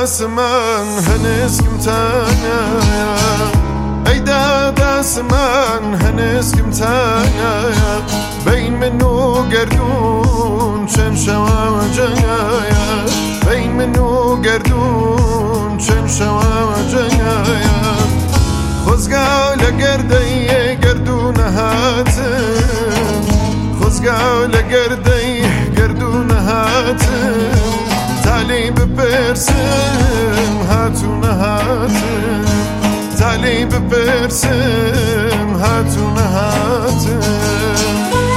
داسمان هەنێسکم تانە ئەیدا داسمان هەنێسکم تانە بین من و گەردوون چەند شەوە جەنگایە بین من و گەردوون چەند شەوە جەنگایە خۆزگا لە گەردەی گەردوون هاتم خۆزگا لە گەردەی گەردوون هاتم تالی بپرسم هاتوو نەهاتم تالی بپرسم هاتوو نەهاتم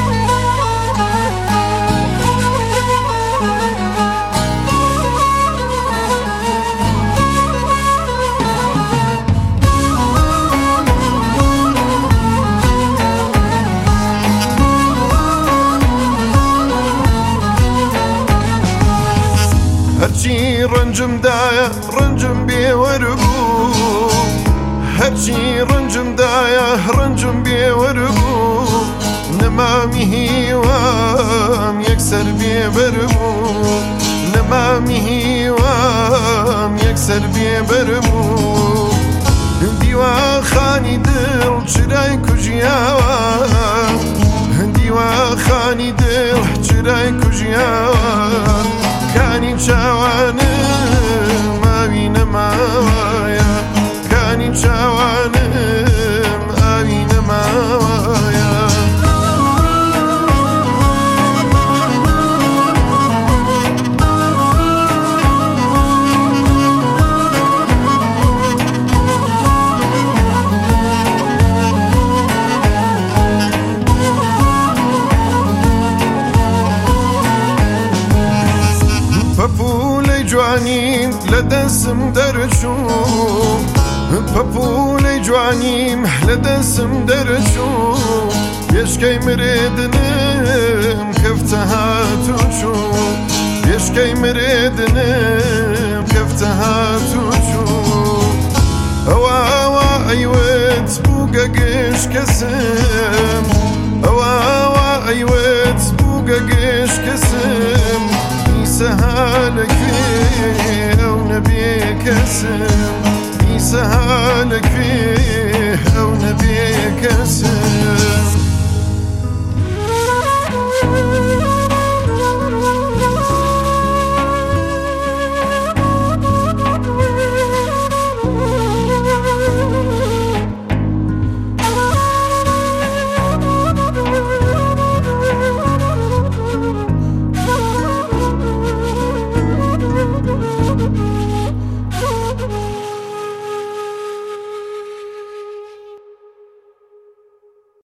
هەرچی ڕەنجم دایە ڕەنجم بێوەربوو هەرچی ڕەنجم دایە ڕەنجم بێوەربوو نەمامی هیوام یەکسەر بێبەربوو نەمامی هیوام یەکسەر بێبەربوو دیواخانی دڵ چرای کوژیاوە دیواخانی دڵ چرای کوژیاوە کانی چاوانم ئاوی نەماوایە کانی چاوانم ئاوی نەماوایە پەپوولەی جوانیم لە دەستم دەرچوو پەپوولەی جوانیم لە دەستم دەرچوو پێشکەی مرێدنم کەفتە هاتوو چوو پێشکەی مرێدنم کەفتە هاتوو چوو ئەوە ئەیوت بوو گەگەش کەسم ئەوە ئەیوت بوو گەگەش کەسم سهالكي أو نبيك اسم سهالكي أو نبيك اسم